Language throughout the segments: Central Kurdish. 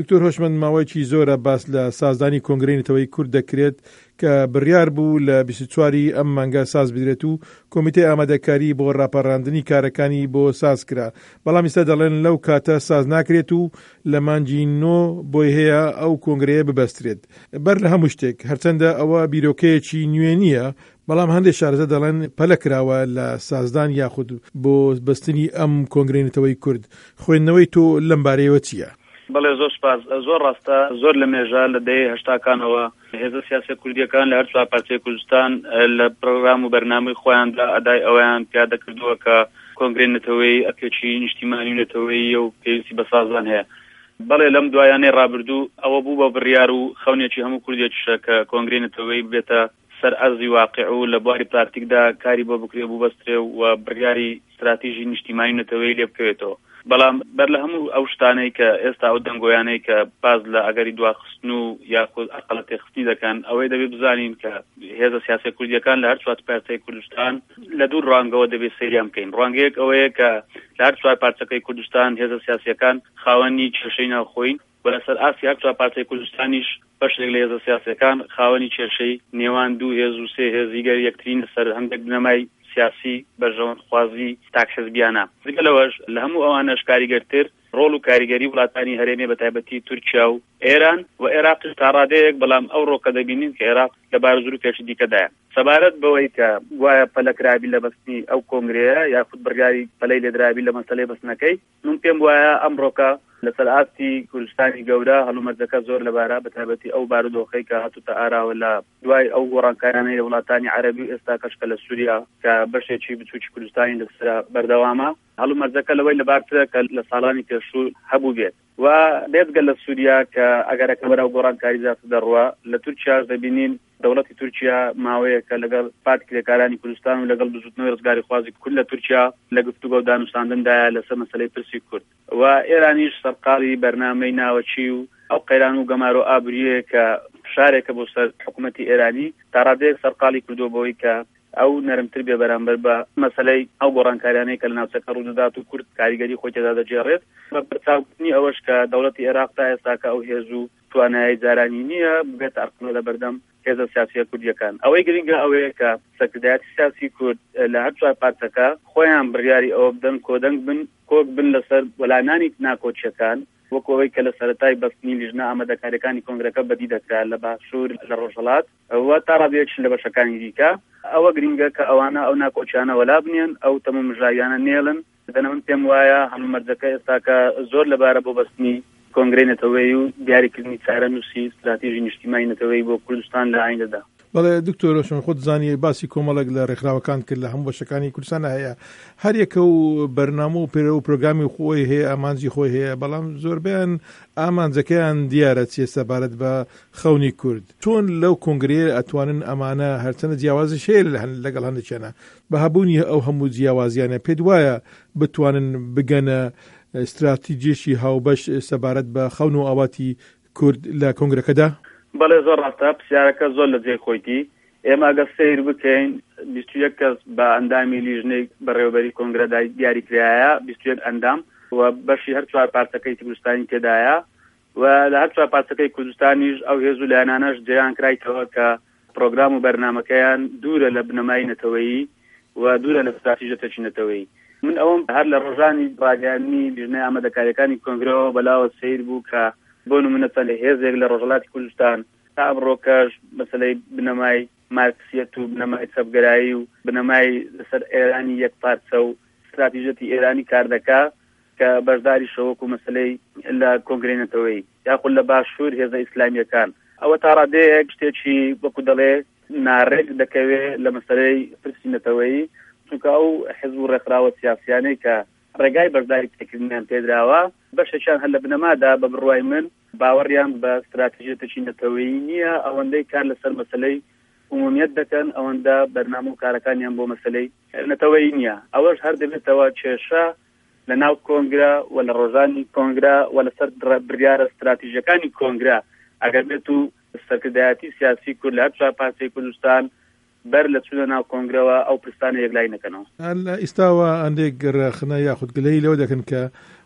دکتۆر هۆشمەند ماوەیەکی زۆرە باس لە سازدانی کۆنگرەی نەتەوەی کورد دەکرێت کە بڕیار بوو لە 24 ئەم مانگە ساز بدرێت و کۆمیتەی ئامادەکاری بۆ ڕاپەڕاندنی کارەکانی بۆ ساز کرا، بەڵام ئێستا دەڵێن لەو کاتە ساز ناکرێت و لە مانگی 9 بۆی هەیە ئەو کۆنگرەیە ببەسترێت. بەر لە هەموو شتێک هەرچەندە ئەوە بیرۆکەیەکی نوێ نییە، بەڵام هەندێک شارەزە دەڵێن پەلە کراوە لە سازدان یاخود بۆ بەستنی ئەم کۆنگرەی نەتەوەی کورد. خوێندنەوەی تۆ لەم بارەیەوە چییە؟ بەڵێ زۆر سپاس. زۆر ڕاستە، زۆر لە مێژە لە دەی هەشتاکانەوە هێزە سیاسەت کوردیەکان لە هەر چوار پارچەی کوردستان لە پرۆگرام و بەرنامەی خۆیاندا ئەدای ئەویان پیادە کردووە کە کۆنگرەی نەتەوەی ئەکێکی نیشتیمانی نەتەوەیی و پێویستی بە سازان هەیە. بەڵێ لەم دوایانەی ڕابردوو ئەوە بوو بە بڕیار و خەونێکی هەموو کوردێکیشە کە کۆنگرەی نەتەوەی بێتە سەر ئەرزی واقع و لە بواری پراتیکدا کاری بۆ بکرێ بوو بەسترێ و بڕیاری استراتیژی نیشتیمانی نەتەوەی لێ بکەوێتەوە. بەڵام بەر لە هەموو ئەو شتانەی کە ئێستا ئەو دەنگۆیانەی کە باز لە ئەگەری دواخستن و یاخود ئەقەڵە تێخستی دەکەن، ئەوەی دەبێت بزانین کە هێزە سیاسەت کوردیەکان لە هەر چوار پارچەی کوردستان لە دوو ڕوانگەوە دەبێت سەیریان بکەین. ڕوانگەیەک ئەوەیە کە لە هەر چوار پارچەکەی کوردستان هێزە سیاسیەکان خاوەنی کێشەی ناوخۆین و لەسەر ئاسی هەر چوار پارچەی کوردستانیش بەشێک لە هێزە سیاسیەکان خاوەنی کێشەی نێوان دوو هێز و سێ هێزیگەر یەکترین سەر هەندێک بنەمای سیاسی بەژەون خوازی تاک حزبیانە. لەگەلەوەش لە هەموو ئەوانەش کاریگەرتر ڕۆڵ و کاریگەری وڵاتانی هەرێمی بە تایبەتی تورکیا و ئێران و عێراقش تا ڕادەیەک، بەڵام ئەو ڕۆکە دەبینین کە عێراق لە بارزور و پێشی دیکەدایە. سەبارەت بەوەی کە گوایە پەلەکرابی لە بەستنی ئەو کۆنگرەیە یاخود بڕیاری پەلەی لێدرابی لە مەسەلەی بەستنەکەی، من پێم وایە ئەم ڕۆکە لەسەر ئاستی کوردستانی گەورە هەڵومەرجەکە زۆر لەبارە بە تایبەتی ئەو بارودۆخەی کە هاتوتە ئاراوە لە دوای ئەو گۆڕانکارانەی لە وڵاتانی عەرەبی و ئێستا کەشکە لە سووریا کە بەشێکی بچووکی کوردستانی لەسرە بەردەوامە، هەڵومەرجەکە لەوەی لەبارترە کە لە ساڵانی پێشوو هەبوو بێت و بێتگە لە سووریا کە ئەگەرەکە بەراو گۆڕانکاری زیاتر دەڕوە. لە تورکیاش دەبینین دەوڵەتی تورکیا ماوەیە کە لەگەڵ پارتکرێکارانی کوردستان و لەگەڵ بزوتنەوەی ڕزگاری خوازی کورد لە تورکیا لە گفتوگۆ و دانوستاندندا لەسەر مەسەلەی پرسی کورد و ئێرانیش سەرقاڵی بەرنامەی ناوەچی و ئەو قەیران و گەمار و ئابوریە کە شارێکە بۆ سەر حکوومەتی ئێرانی تا ڕادەیەک سەرقاڵی کردو بەوەی کە ئەو نەرمتر بێ بەرامبەر بە مەسەلەی ئەو گۆڕانکاریانەی کە لە ناوچەکە ڕوودەدات و کورد کاریگەری خۆی تێدا دەجێڕێت بە بەرچاوکردنی ئەوەش کە دەوڵەتی عێراق تا ئێستا کە ئەو هێز و توانایی جارانی نییە بێت ئەرقمە لە بەردەم هێزە سیاسیە کوردیەکان. ئەوەی گرنگە ئەوەیە کە سەکردایەتی سیاسی کورد لە هەر چوار پارچەکە خۆیان بڕیاری ئەوە بدەن کۆدەنگ بن کۆک بن لەسەر وەلانانی ناکۆچیەکان وەکو ئەوەی کە لە سەرەتای بەستنی لیژنە ئامادەکاریەکانی کۆنگرەکە بەدی دەکرا لە باشوور لە ڕۆژهەڵات و تا ڕادەیەکش لە بەشەکانی دیکە. ئەوە گرنگە کە ئەوانە ئەو ناکۆچیانە وەلا بنێن، ئەو تەمەمژایانە نێڵن. دەنە من پێم وایە هەڵومەرجەکە ئێستا کە زۆر لەبارە بۆ بەستنی کۆنگرەی نەتەوەی و دیاریکردنی چارەنووسی استراتیژی نیشتیمانی نەتەوەی بۆ کوردستان لە ئایندەدا. بەڵێ دکتۆر هۆشمەند خۆت زانی باسی کۆمەڵێک لە ڕێکخراوەکان کرد لە هەموو بەشەکانی کوردستان هەیە، هەر یەکە و بەرنامە و پێرە و پرۆگرامی خۆی هەیە، ئامانجی خۆی هەیە، بەڵام زۆربیان ئامانجەکەیان دیارە چیە سەبارەت بە خەونی کورد. چۆن لەو کۆنگرەیە ئەتوانن ئەمانە هەرچەنە جیاوازش هەیە لەگەڵ هەندێکیانە بە هەبوونی ئەو هەموو جیاوازیانە پێت وایە بتوانن بگەنە استراتیژیەکی هاوبەش سەبارەت بە خەون و ئاواتی کورد لە کۆنگرەکەدا؟ بەڵێ زۆر ڕاستە، پرسیارەکە زۆر لە جێ خۆیتی. ئێمە ئەگە سیر بکەین 21 کەس بە ئەندامی لیژنەی بەڕێوەبەری کۆنگرەدا دیاریکرایە، 21 ئەندام و بەشی هەر چوار پارچەکەی کوردستانی تێدایە و لە هەر چوار پارچەکەی کوردستانیش ئەو هێز و لایەنانەش جێیان کرایتەوە کە پرۆگرام و بەرنامەکەیان دوورە لە بنەمای نەتەوەیی و دوورە لە استراتیژیەتێکی نەتەوەیی. من ئەوم هەر لە ڕۆژانی ڕاگەیاندنی لیژنەی ئامادەکاریەکانی کۆنگرەوە بەلاوە سیر بوو کە بۆ نمونە چەند هێزێک لە ڕۆژهەڵاتی کوردستان تا ئەمڕۆکەش مەسەلەی بنەمای مارکسیەت و بنەمای چەپگەرایی و بنەمای لەسەر ئێرانی یەک پارچە و استراتیژیەتی ئێرانی کار دەکا کە بەشداری شەوەکو مەسەلەی لە کۆنگرەی نەتەوەیی یاخود لە باشوور هێزە ئیسلامیەکان. ئەوە تا ڕادەیەک شتێکی وەکو دەڵێ ناڕێک دەکەوێت لە مەسەلەی پرسی نەتەوەیی، چونکە ئەو حزب و ڕێکخراوە سیاسیانەی کە ڕێگای بەشداری تێکردنیان پێدراوە بەشێکیان هەر لە بنەمادا بە بڕوای من باوەڕیان بە استراتیژیەتێکی نەتەوەیی نییە، ئەوەندەی کار لەسەر مەسەلەی عمومیەت دەکەن، ئەوەندە بەرنامە و کارەکانیان بۆ مەسەلەی نەتەوەیی نییە. ئەوەش هەر دەبێتەوە کێشە لە ناو کۆنگرە و لە ڕۆژانی کۆنگرە و لەسەر بڕیارە استراتیژیەکانی کۆنگرە ئەگەر بێت و سەرکردایەتی سیاسی کورد لە هەر چوار پارچەی کوردستان بەر لە چوونە ناو کۆنگرەوە ئەو پرسانە یەکلای نەکەنەوە. ئێستاوە ئەندێک گەڕاخنە یاخود گلەی لەوە دەکەن کە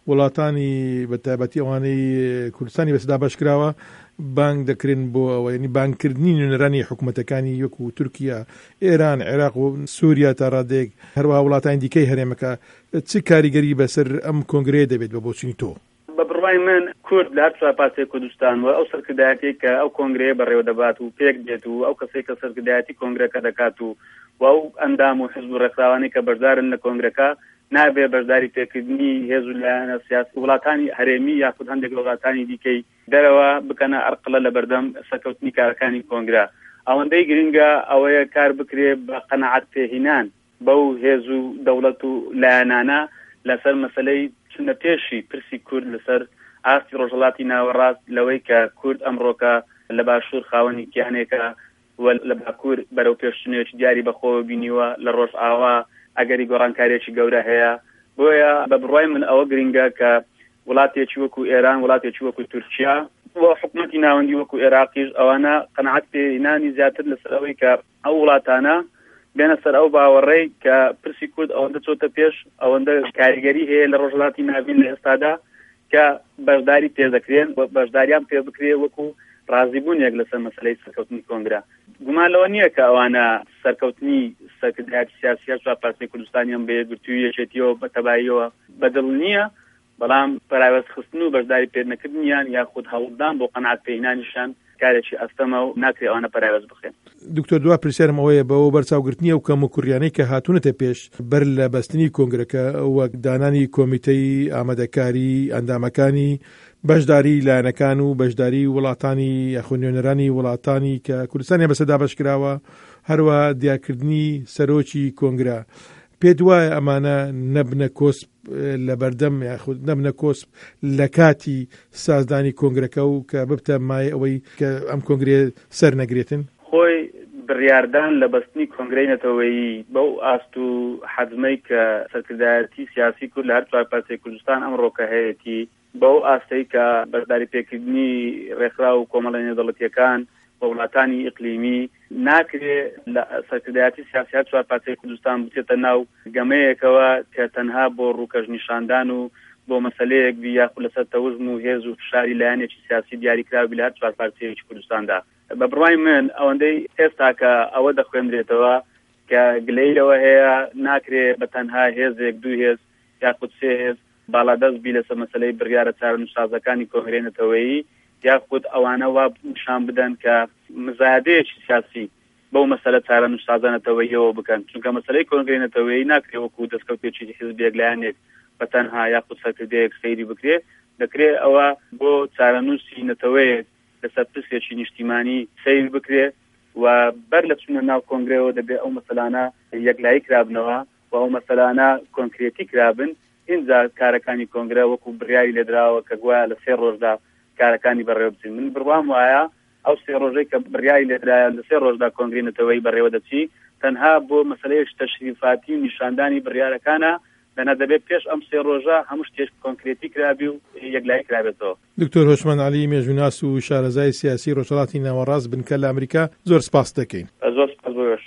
وڵاتانی بەتایبەتی ئەوانەی کوردستانی بەسەدا بەشکراوە بانگ دەکرێن بۆ ئەوە ینی بانگکردنی نوێنەرانی حکوومەتەکانی وەکو تورکیا، ئێران، عێراق و سووریا تا ڕادێک هەروەها وڵاتانی دیکەی هەرێمەکە چ کاریگەری بەسەر ئەم کۆنگرەیە دەبێت بە بۆچوونی تۆ؟ بە بڕوای من کورد لە هەر پارتیای کوردستان و ئەو سەرکردایەتی کە ئەو کۆنگرەیە بەڕێوە دەبات و پێک دێت و ئەو کەسێک کە سەرکردایەتی کۆنگرەکە دەکات و ئەو ئەندام و حزب و ڕێکخراوانی کە بەشدارن لە کۆنگرەکە نابێ بەشداری پێکردنی هێز و لایەنە سیاسی وڵاتانی هەرێمی یاخود هەندێک وڵاتانی دیکەی دەرەوە بکەنە ئەرقلە لە بەردەم سەرکەوتنی کارەکانی کۆنگرە. ئەوەندەی گرنگە ئەوەیە کار بکرێ بە قەنەعەت پێهێنان بەو هێز و دەوڵەت و لایەنانە لەسەر مەسەلەی چونە پێشی پرسی کورد لەسەر ئاستی ڕۆژهەڵاتی ناوەڕاست لەوەی کە کورد ئەمڕۆکە لە باشوور خاوەنی کیانێکە و لە باکوور بەرەو پێشچوونێکی دیاری بەخۆوە بینیوە لە ڕۆژ ئاوا ئەگەری گۆڕانکاریێکی گەورە هەیە. بۆیە بە بڕوای من ئەوە گرنگە کە وڵاتێکی وەکو ئێران، وڵاتێکی وەکو تورکیا و حکومەتی ناوەندی وەکو عێراقیش ئەوانە قەنەعەت پێهێنانی زیاتر لەسەر ئەوەی کە ئەو وڵاتانە بێنە سەر ئەو باوەڕێی کە پرسی کورد ئەوەندە چۆتە پێش، ئەوەندە کاریگەری هەیە لە ڕۆژهەڵاتی ناوین لە ئێستادا کە بەشداری پێ دەکرێن و بەشداریان پێ بکرێ وەکو ڕازیبوونێک لەسەر مەسەلەی سەرکەوتنی کۆنگرە. گومان لەوە نییە کە ئەوانە سەرکەوتنی سەرکردایەتی سیاسی هەر پارتیای کوردستانیان بە یەکگرتووی یەکێتیەوە بە تەباییەوە بەدڵ نییە، بەڵام پەراوەست خستن و بەشداری پێنەکردنیان یاخود هەوڵدان بۆ قەنەعەت پێهێنانیشان کارێکی ئەستەمە و ناکرێ ئەوانە پەراوەست بخێن. دکتۆر دوا پرسیارم ئەوەیە بەوە بەرچاوگرتنی ئەو کەم و کوڕیانەی کە هاتوونەتە پێش بەر لە بەستنی کۆنگرەکە وەک دانانی کۆمیتەی ئامادەکاری ئەندامەکانی بەشداری لایەنەکان و بەشداری وڵاتانی یاخود نوێنەرانی وڵاتانی کە کوردستانی بەسەدا بەشکراوە، هەروە دیارکردنی سەرۆکی کۆنگرە، پێت وایە ئەمانە نەبنە کۆسپ لە بەردەم یاخود نەبنە کۆسپ لە کاتی سازدانی کۆنگرەکە و کە ببتە مای ئەوەی کە ئەم کۆنگرێ سەر نەگرێتن؟ خۆی بڕیاردان لە بەستنی کۆنگرەی نەتەوەیی بەو ئاست و حەزمەی کە سەرکردایەتی سیاسی کورد لە هەر چوار پارتیای کوردستان ئەمڕۆکە هەیەتی بەو ئاستەی کە بەشداری پێکردنی ڕێکخرا و کۆمەڵە نێودەوڵەتیەکان بە وڵاتانی ئیقلیمی ناکرێ لە سەرکردایەتی سیاسی هەر چوار پارتیای کوردستان بچێتە ناو گەمەیەکەوە کە تەنها بۆ ڕووکەژ نیشاندان و بۆ مەسەلەیەک بی یاخود لەسەر تەوژم و هێز و فشاری لایەنێکی سیاسی دیاریکراوی لە هەر چوار پارتیایەکی کوردستاندا. بە بڕوای من ئەوەندەی ئێستا کە ئەوە دەخوێندرێتەوە کە گلەیلەوە هەیە ناکرێ بە تەنها هێزێک دوو هێز یاخود سێ هێز باڵادەست بی لەسەر مەسەلەی بڕیارە چارەنووسسازەکانی کۆنگرەی نەتەوەیی یاخود ئەوانە وا نیشان بدەن کە مزایدەیەکی سیاسی بەو مەسەلە چارەنووسسازە نەتەوەییەوە بکەن، چونکە مەسەلەی کۆنگرەی نەتەوەیی ناکرێ وەکو دەستکەوتێکی حیزبێک لایەنێک بە تەنها یاخود سەرکردەیەک سەیری بکرێ، دەکرێت ئەوە بۆ چارەنووسی نەتەوەیەک لەسەر پرسێکی نیشتیمانی سەیر بکرێ و بەر لە چونە ناو کۆنگرەوە دەبێت ئەو مەسەلانە یەکلایی کرابنەوە و ئەو مەسەلانە کۆنکرێتی کرابن. اینجا کارەکانی کۆنگرە وەکو بڕیاری لێدراوە کە گوایە لە 3 ڕۆژدا کارەکانی بەڕێوە بچین. من بڕوام وایە ئەو 3 ڕۆژەی کە بڕیاری لێدرایە لە 3 ڕۆژدا کۆنگرەی نەتەوەیی بەڕێوە دەچی تەنها بۆ مەسەلەیەک تەشریفاتی و نیشاندانی بڕیارەکانە لەنا دەبێت پێش ئەم 3 ڕۆژە هەموو شتێک کۆنکرێتی کرابی و یەکلایی کرابێتەوە. دکتۆر هۆشمان عەلی، مێژووناس و شارەزای سیاسی ڕۆژهەڵاتی ناوەڕاست بنکە لە ئەمریکا، زۆر سپاس دەکەین. زۆر